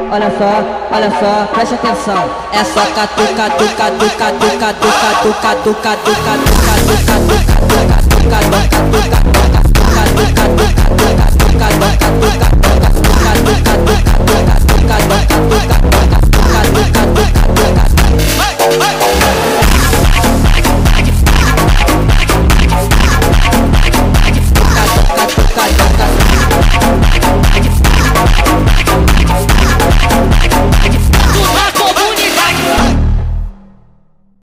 olha só, preste atenção. É só catuca, tuca, tuca, tuca, tuca, tuca, tuca, tuca, tuca, tuca, tuca, tuca.